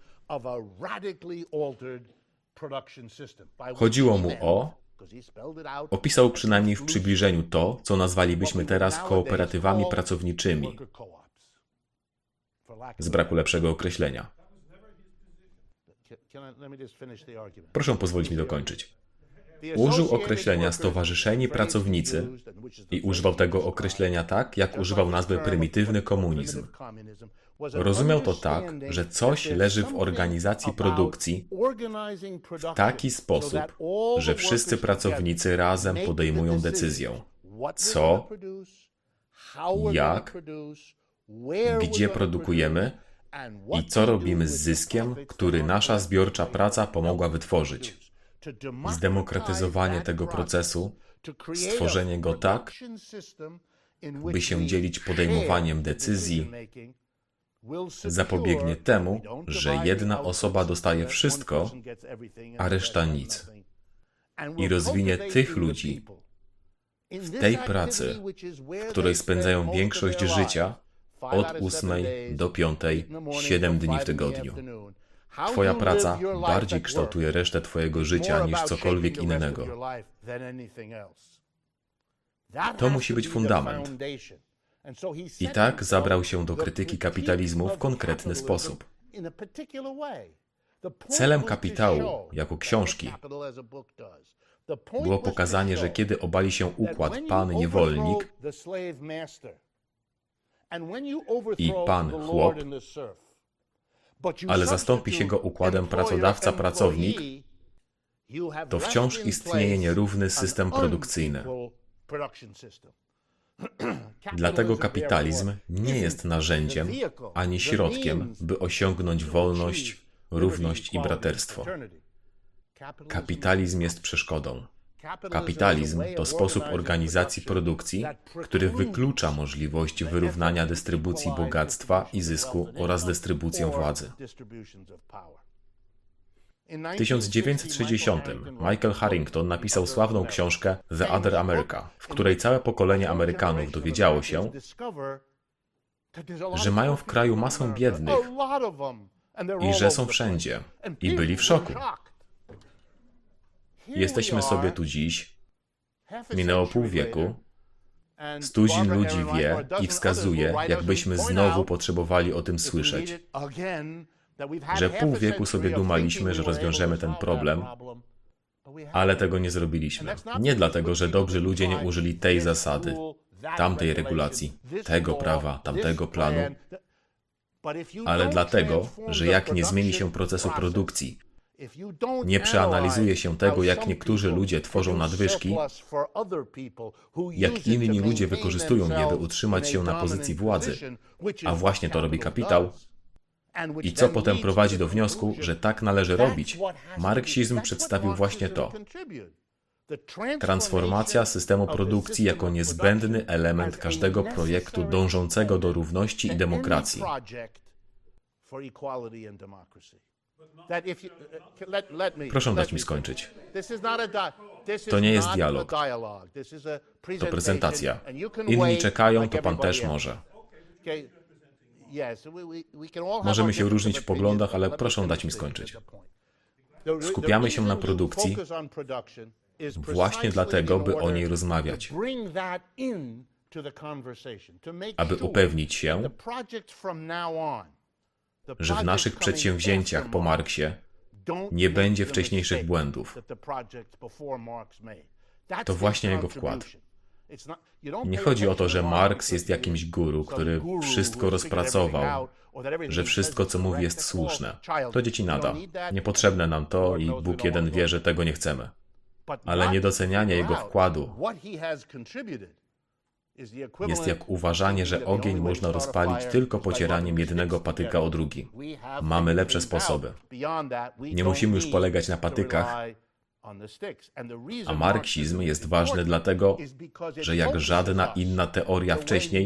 Chodziło mu o, opisał przynajmniej w przybliżeniu to, co nazwalibyśmy teraz kooperatywami pracowniczymi, z braku lepszego określenia. Proszę pozwolić mi dokończyć. Użył określenia stowarzyszeni pracownicy i używał tego określenia tak, jak używał nazwy prymitywny komunizm. Rozumiał to tak, że coś leży w organizacji produkcji w taki sposób, że wszyscy pracownicy razem podejmują decyzję, co, jak, gdzie produkujemy i co robimy z zyskiem, który nasza zbiorcza praca pomogła wytworzyć. Zdemokratyzowanie tego procesu, stworzenie go tak, by się dzielić podejmowaniem decyzji, zapobiegnie temu, że jedna osoba dostaje wszystko, a reszta nic. I rozwinie tych ludzi w tej pracy, w której spędzają większość życia od ósmej do piątej, siedem dni w tygodniu. Twoja praca bardziej kształtuje resztę twojego życia niż cokolwiek innego. To musi być fundament. I tak zabrał się do krytyki kapitalizmu w konkretny sposób. Celem Kapitału, jako książki, było pokazanie, że kiedy obali się układ pan-niewolnik i pan-chłop, ale zastąpi się go układem pracodawca-pracownik, to wciąż istnieje nierówny system produkcyjny. Dlatego kapitalizm nie jest narzędziem ani środkiem, by osiągnąć wolność, równość i braterstwo. Kapitalizm jest przeszkodą. Kapitalizm to sposób organizacji produkcji, który wyklucza możliwość wyrównania dystrybucji bogactwa i zysku oraz dystrybucję władzy. W tysiąc dziewięćset sześćdziesiątym Michael Harrington napisał sławną książkę The Other America, w której całe pokolenie Amerykanów dowiedziało się, że mają w kraju masę biednych i że są wszędzie. I byli w szoku. Jesteśmy sobie tu dziś, minęło pół wieku, stuzin ludzi wie i wskazuje, jakbyśmy znowu potrzebowali o tym słyszeć, że pół wieku sobie dumaliśmy, że rozwiążemy ten problem, ale tego nie zrobiliśmy. Nie dlatego, że dobrzy ludzie nie użyli tej zasady, tamtej regulacji, tego prawa, tamtego planu, ale dlatego, że jak nie zmieni się procesu produkcji, nie przeanalizuje się tego, jak niektórzy ludzie tworzą nadwyżki, jak inni ludzie wykorzystują je, by utrzymać się na pozycji władzy, a właśnie to robi kapitał, i co potem prowadzi do wniosku, że tak należy robić. Marksizm przedstawił właśnie to. Transformacja systemu produkcji jako niezbędny element każdego projektu dążącego do równości i demokracji. Proszę dać mi skończyć. To nie jest dialog. To prezentacja. Inni czekają, to pan też może. Możemy się różnić w poglądach, ale proszę dać mi skończyć. Skupiamy się na produkcji właśnie dlatego, by o niej rozmawiać. Aby upewnić się, że w naszych przedsięwzięciach po Marksie nie będzie wcześniejszych błędów. To właśnie jego wkład. Nie chodzi o to, że Marks jest jakimś guru, który wszystko rozpracował, że wszystko, co mówi, jest słuszne. To dzieci nada. Niepotrzebne nam to i Bóg jeden wie, że tego nie chcemy. Ale niedocenianie jego wkładu jest jak uważanie, że ogień można rozpalić tylko pocieraniem jednego patyka o drugi. Mamy lepsze sposoby. Nie musimy już polegać na patykach, a marksizm jest ważny dlatego, że jak żadna inna teoria wcześniej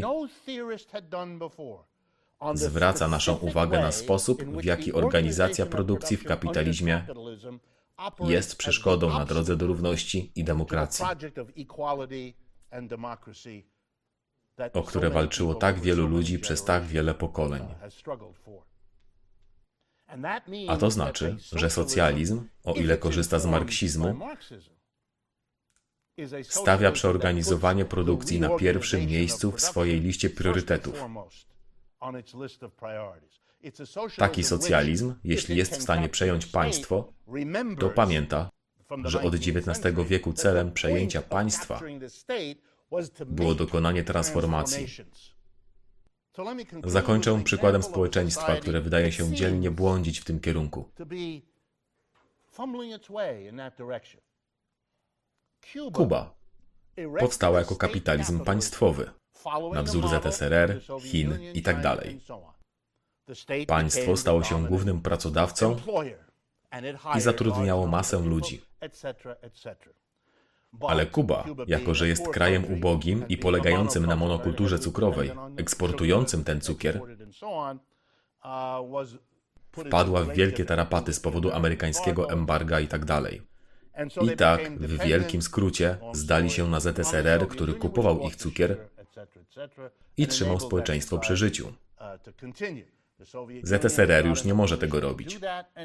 zwraca naszą uwagę na sposób, w jaki organizacja produkcji w kapitalizmie jest przeszkodą na drodze do równości i demokracji, o które walczyło tak wielu ludzi przez tak wiele pokoleń. A to znaczy, że socjalizm, o ile korzysta z marksizmu, stawia przeorganizowanie produkcji na pierwszym miejscu w swojej liście priorytetów. Taki socjalizm, jeśli jest w stanie przejąć państwo, to pamięta, że od dziewiętnastego wieku celem przejęcia państwa było dokonanie transformacji. Zakończę przykładem społeczeństwa, które wydaje się dzielnie błądzić w tym kierunku. Kuba powstała jako kapitalizm państwowy, na wzór Z S R R, Chin itd. Państwo stało się głównym pracodawcą i zatrudniało masę ludzi. Ale Kuba, jako że jest krajem ubogim i polegającym na monokulturze cukrowej, eksportującym ten cukier, wpadła w wielkie tarapaty z powodu amerykańskiego embarga itd. I tak, w wielkim skrócie, zdali się na Z S R R, który kupował ich cukier i trzymał społeczeństwo przy życiu. Z S R R już nie może tego robić.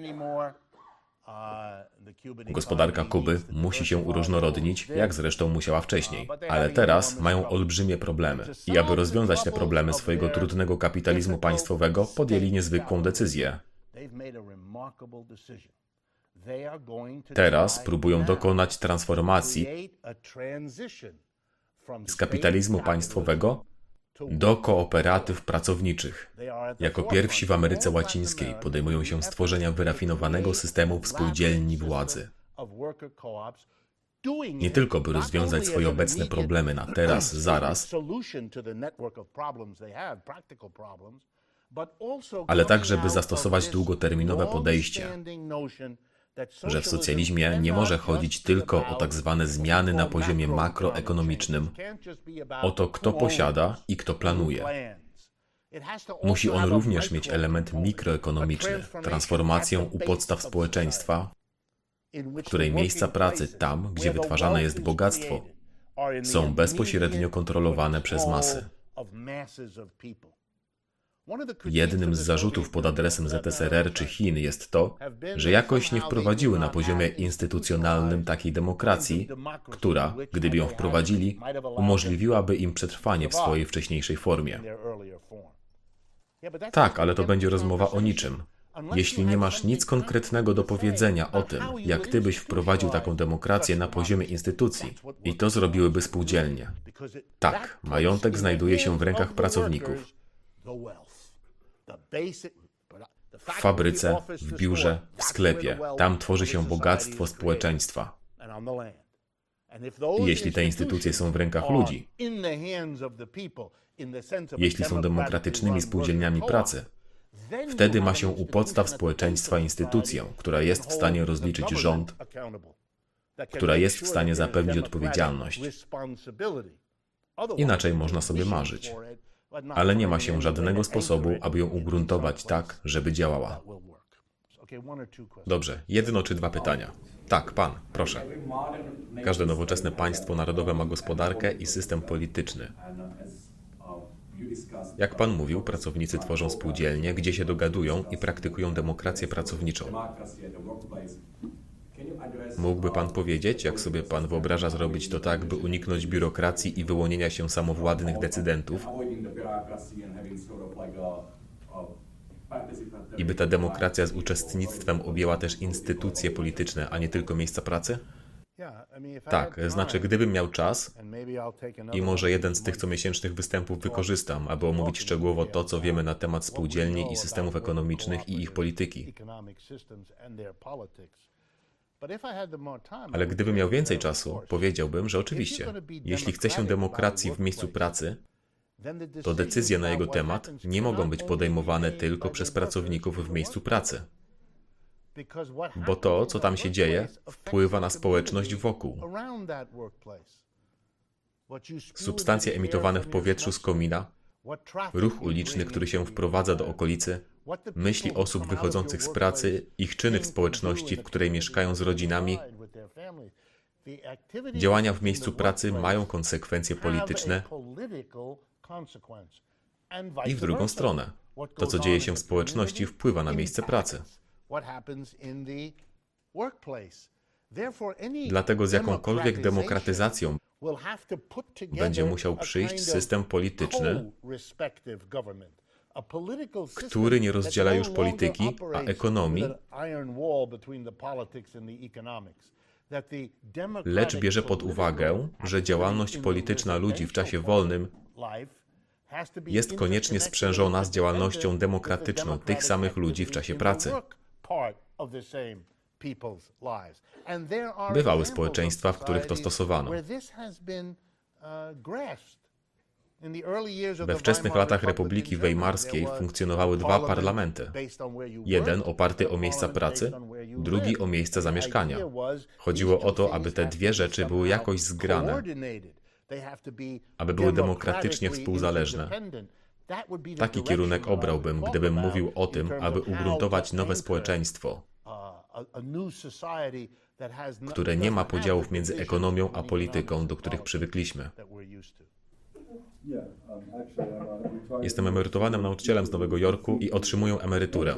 Gospodarka Kuby musi się uróżnorodnić, jak zresztą musiała wcześniej. Ale teraz mają olbrzymie problemy. I aby rozwiązać te problemy swojego trudnego kapitalizmu państwowego, podjęli niezwykłą decyzję. Teraz próbują dokonać transformacji z kapitalizmu państwowego do kooperatyw pracowniczych. Jako pierwsi w Ameryce Łacińskiej podejmują się stworzenia wyrafinowanego systemu współdzielni władzy. Nie tylko by rozwiązać swoje obecne problemy na teraz, zaraz, ale także by zastosować długoterminowe podejście, że w socjalizmie nie może chodzić tylko o tak zwane zmiany na poziomie makroekonomicznym, o to, kto posiada i kto planuje. Musi on również mieć element mikroekonomiczny, transformację u podstaw społeczeństwa, w której miejsca pracy tam, gdzie wytwarzane jest bogactwo, są bezpośrednio kontrolowane przez masy. Jednym z zarzutów pod adresem Z S R R czy Chin jest to, że jakoś nie wprowadziły na poziomie instytucjonalnym takiej demokracji, która, gdyby ją wprowadzili, umożliwiłaby im przetrwanie w swojej wcześniejszej formie. Tak, ale to będzie rozmowa o niczym. Jeśli nie masz nic konkretnego do powiedzenia o tym, jak ty byś wprowadził taką demokrację na poziomie instytucji, i to zrobiłyby spółdzielnie. Tak, majątek znajduje się w rękach pracowników. W fabryce, w biurze, w sklepie. Tam tworzy się bogactwo społeczeństwa. I jeśli te instytucje są w rękach ludzi, jeśli są demokratycznymi spółdzielniami pracy, wtedy ma się u podstaw społeczeństwa instytucję, która jest w stanie rozliczyć rząd, która jest w stanie zapewnić odpowiedzialność. Inaczej można sobie marzyć. Ale nie ma się żadnego sposobu, aby ją ugruntować tak, żeby działała. Dobrze, jedno czy dwa pytania. Tak, pan, proszę. Każde nowoczesne państwo narodowe ma gospodarkę i system polityczny. Jak pan mówił, pracownicy tworzą spółdzielnie, gdzie się dogadują i praktykują demokrację pracowniczą. Mógłby pan powiedzieć, jak sobie pan wyobraża zrobić to tak, by uniknąć biurokracji i wyłonienia się samowładnych decydentów? I by ta demokracja z uczestnictwem objęła też instytucje polityczne, a nie tylko miejsca pracy? Tak, znaczy gdybym miał czas i może jeden z tych comiesięcznych występów wykorzystam, aby omówić szczegółowo to, co wiemy na temat spółdzielni i systemów ekonomicznych i ich polityki. Ale gdybym miał więcej czasu, powiedziałbym, że oczywiście, jeśli chce się demokracji w miejscu pracy, to decyzje na jego temat nie mogą być podejmowane tylko przez pracowników w miejscu pracy. Bo to, co tam się dzieje, wpływa na społeczność wokół. Substancje emitowane w powietrzu z komina, ruch uliczny, który się wprowadza do okolicy, myśli osób wychodzących z pracy, ich czyny w społeczności, w której mieszkają z rodzinami, działania w miejscu pracy mają konsekwencje polityczne i w drugą stronę. To, co dzieje się w społeczności, wpływa na miejsce pracy. Dlatego z jakąkolwiek demokratyzacją będzie musiał przyjść system polityczny, który nie rozdziela już polityki, a ekonomii, lecz bierze pod uwagę, że działalność polityczna ludzi w czasie wolnym jest koniecznie sprzężona z działalnością demokratyczną tych samych ludzi w czasie pracy. Bywały społeczeństwa, w których to stosowano. We wczesnych latach Republiki Weimarskiej funkcjonowały dwa parlamenty. Jeden oparty o miejsca pracy, drugi o miejsca zamieszkania. Chodziło o to, aby te dwie rzeczy były jakoś zgrane, aby były demokratycznie współzależne. Taki kierunek obrałbym, gdybym mówił o tym, aby ugruntować nowe społeczeństwo, które nie ma podziałów między ekonomią a polityką, do których przywykliśmy. Jestem emerytowanym nauczycielem z Nowego Jorku i otrzymuję emeryturę.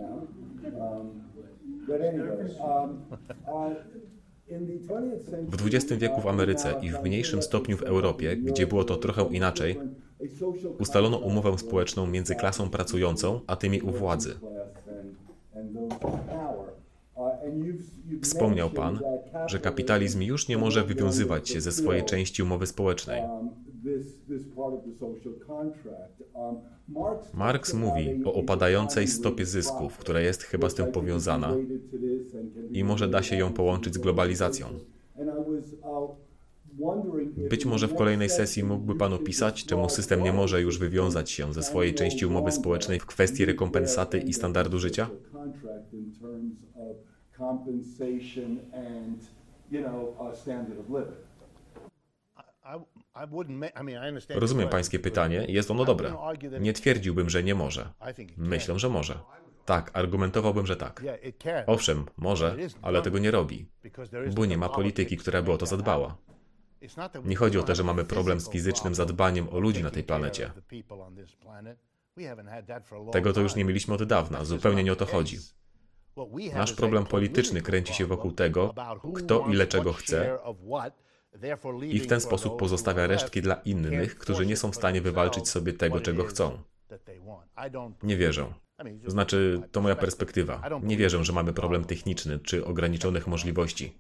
W dwudziestym wieku w Ameryce i w mniejszym stopniu w Europie, gdzie było to trochę inaczej, ustalono umowę społeczną między klasą pracującą a tymi u władzy. Wspomniał Pan, że kapitalizm już nie może wywiązywać się ze swojej części umowy społecznej. Marx mówi o opadającej stopie zysków, która jest chyba z tym powiązana i może da się ją połączyć z globalizacją. Być może w kolejnej sesji mógłby Pan opisać, czemu system nie może już wywiązać się ze swojej części umowy społecznej w kwestii rekompensaty i standardu życia? Rozumiem Pańskie pytanie i jest ono dobre. Nie twierdziłbym, że nie może. Myślę, że może. Tak, argumentowałbym, że tak. Owszem, może, ale tego nie robi, bo nie ma polityki, która by o to zadbała. Nie chodzi o to, że mamy problem z fizycznym zadbaniem o ludzi na tej planecie. Tego to już nie mieliśmy od dawna, zupełnie nie o to chodzi. Nasz problem polityczny kręci się wokół tego, kto ile czego chce, i w ten sposób pozostawia resztki dla innych, którzy nie są w stanie wywalczyć sobie tego, czego chcą. Nie wierzę. Znaczy, to moja perspektywa. Nie wierzę, że mamy problem techniczny czy ograniczonych możliwości.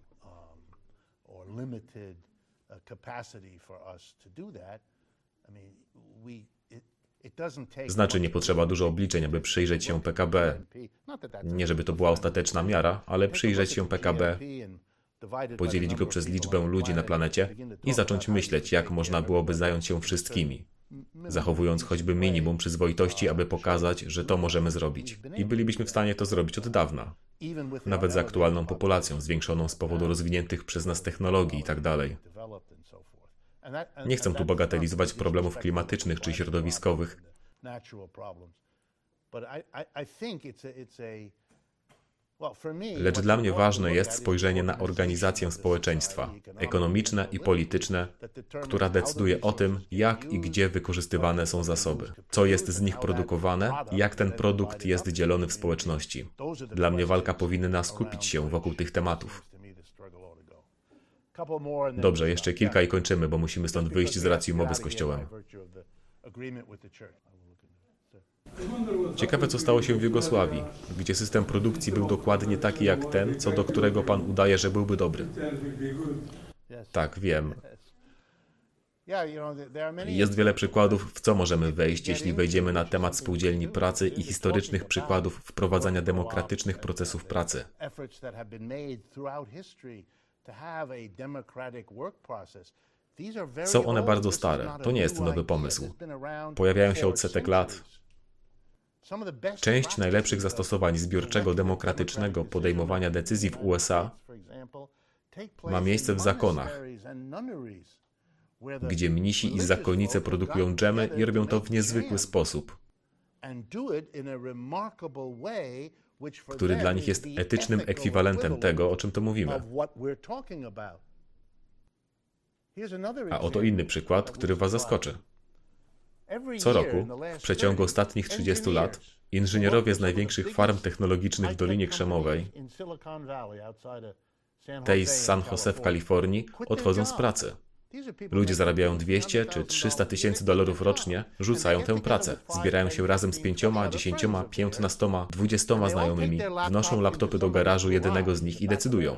Znaczy, nie potrzeba dużo obliczeń, aby przyjrzeć się P K B. Nie żeby to była ostateczna miara, ale przyjrzeć się P K B, podzielić go przez liczbę ludzi na planecie i zacząć myśleć, jak można byłoby zająć się wszystkimi, zachowując choćby minimum przyzwoitości, aby pokazać, że to możemy zrobić. I bylibyśmy w stanie to zrobić od dawna. Nawet z aktualną populacją, zwiększoną z powodu rozwiniętych przez nas technologii i tak dalej. Nie chcę tu bagatelizować problemów klimatycznych czy środowiskowych. Lecz dla mnie ważne jest spojrzenie na organizację społeczeństwa, ekonomiczne i polityczne, która decyduje o tym, jak i gdzie wykorzystywane są zasoby, co jest z nich produkowane i jak ten produkt jest dzielony w społeczności. Dla mnie walka powinna skupić się wokół tych tematów. Dobrze, jeszcze kilka i kończymy, bo musimy stąd wyjść z racji umowy z Kościołem. Ciekawe, co stało się w Jugosławii, gdzie system produkcji był dokładnie taki jak ten, co do którego Pan udaje, że byłby dobry. Tak, wiem. Jest wiele przykładów, w co możemy wejść, jeśli wejdziemy na temat spółdzielni pracy i historycznych przykładów wprowadzania demokratycznych procesów pracy. Są one bardzo stare, to nie jest nowy pomysł. Pojawiają się od setek lat. Część najlepszych zastosowań zbiorczego demokratycznego podejmowania decyzji w U S A ma miejsce w zakonach, gdzie mnisi i zakonnice produkują dżemy i robią to w niezwykły sposób, który dla nich jest etycznym ekwiwalentem tego, o czym to mówimy. A oto inny przykład, który Was zaskoczy. Co roku, w przeciągu ostatnich trzydziestu lat, inżynierowie z największych farm technologicznych w Dolinie Krzemowej, tej z San Jose w Kalifornii, odchodzą z pracy. Ludzie zarabiają dwieście czy trzysta tysięcy dolarów rocznie, rzucają tę pracę. Zbierają się razem z pięcioma, dziesięcioma, piętnastoma, dwudziestoma znajomymi, wnoszą laptopy do garażu jednego z nich i decydują.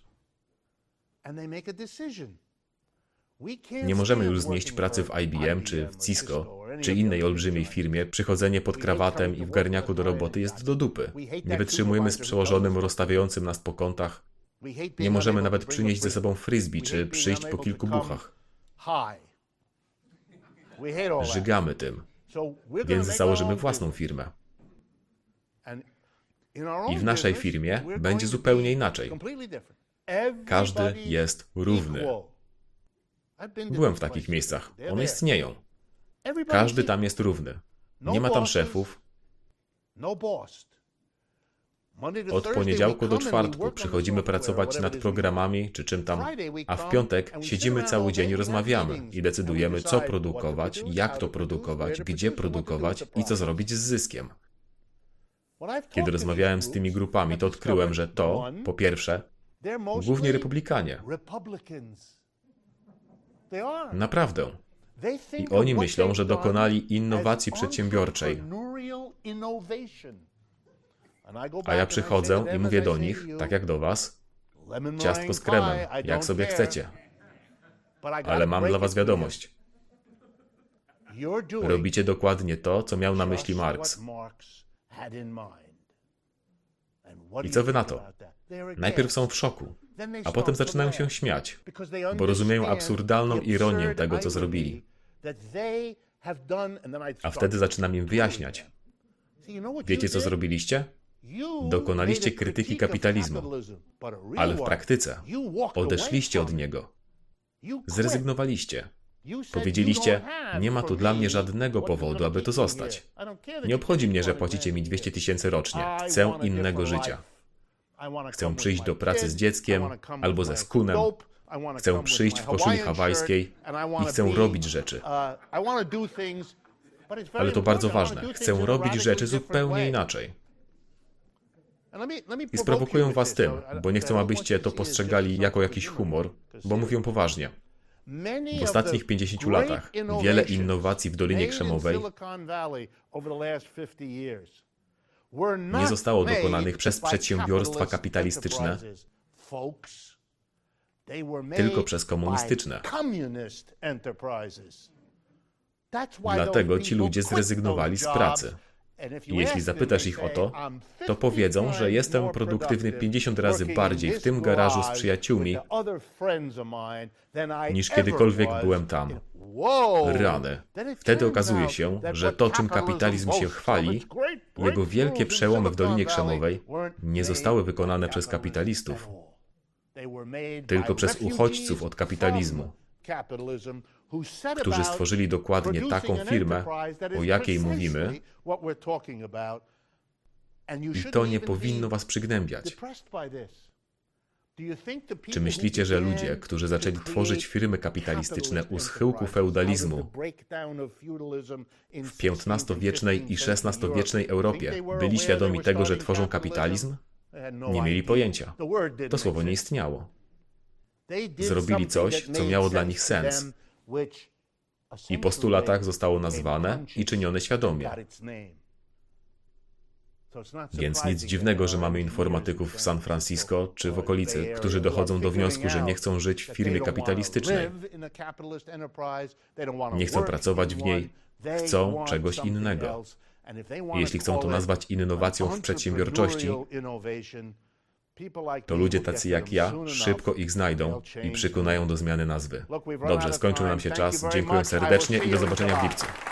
Nie możemy już znieść pracy w I B M czy w Cisco, czy innej olbrzymiej firmie. Przychodzenie pod krawatem i w garniaku do roboty jest do dupy. Nie wytrzymujemy z przełożonym rozstawiającym nas po kątach. Nie możemy nawet przynieść ze sobą frisbee czy przyjść po kilku buchach. Żygamy tym, więc założymy własną firmę. I w naszej firmie będzie zupełnie inaczej. Każdy jest równy. Byłem w takich miejscach. One istnieją. Każdy tam jest równy. Nie ma tam szefów. Od poniedziałku do czwartku przychodzimy pracować nad programami czy czym tam, a w piątek siedzimy cały dzień i rozmawiamy i decydujemy, co produkować, jak to produkować, gdzie produkować i co zrobić z zyskiem. Kiedy rozmawiałem z tymi grupami, to odkryłem, że to, po pierwsze, głównie republikanie. Naprawdę. I oni myślą, że dokonali innowacji przedsiębiorczej. A ja przychodzę i mówię do nich, tak jak do was, ciastko z kremem, jak sobie chcecie. Ale mam dla was wiadomość. Robicie dokładnie to, co miał na myśli Marx. I co wy na to? Najpierw są w szoku, a potem zaczynają się śmiać, bo rozumieją absurdalną ironię tego, co zrobili. A wtedy zaczynam im wyjaśniać. Wiecie, co zrobiliście? Dokonaliście krytyki kapitalizmu, ale w praktyce odeszliście od niego. Zrezygnowaliście. Powiedzieliście, nie ma tu dla mnie żadnego powodu, aby tu zostać. Nie obchodzi mnie, że płacicie mi dwieście tysięcy rocznie. Chcę innego życia. Chcę przyjść do pracy z dzieckiem albo ze skunem. Chcę przyjść w koszuli hawajskiej i chcę robić rzeczy. Ale to bardzo ważne. Chcę robić rzeczy zupełnie inaczej. I sprowokują was tym, bo nie chcą, abyście to postrzegali jako jakiś humor, bo mówią poważnie. W ostatnich pięćdziesięciu latach wiele innowacji w Dolinie Krzemowej nie zostało dokonanych przez przedsiębiorstwa kapitalistyczne, tylko przez komunistyczne. Dlatego ci ludzie zrezygnowali z pracy. I jeśli zapytasz ich o to, to powiedzą, że jestem produktywny pięćdziesiąt razy bardziej w tym garażu z przyjaciółmi, niż kiedykolwiek byłem tam. Rany. Wtedy okazuje się, że to, czym kapitalizm się chwali, jego wielkie przełomy w Dolinie Krzemowej, nie zostały wykonane przez kapitalistów, tylko przez uchodźców od kapitalizmu, którzy stworzyli dokładnie taką firmę, o jakiej mówimy, i to nie powinno was przygnębiać. Czy myślicie, że ludzie, którzy zaczęli tworzyć firmy kapitalistyczne u schyłku feudalizmu w piętnastowiecznej i szesnastowiecznej Europie, byli świadomi tego, że tworzą kapitalizm? Nie mieli pojęcia. To słowo nie istniało. Zrobili coś, co miało dla nich sens. I po stu latach zostało nazwane i czynione świadomie. Więc nic dziwnego, że mamy informatyków w San Francisco czy w okolicy, którzy dochodzą do wniosku, że nie chcą żyć w firmie kapitalistycznej. Nie chcą pracować w niej, chcą czegoś innego. Jeśli chcą to nazwać innowacją w przedsiębiorczości, to ludzie tacy jak ja szybko ich znajdą i przekonają do zmiany nazwy. Dobrze, skończył nam się czas. Dziękuję serdecznie i do zobaczenia w lipcu.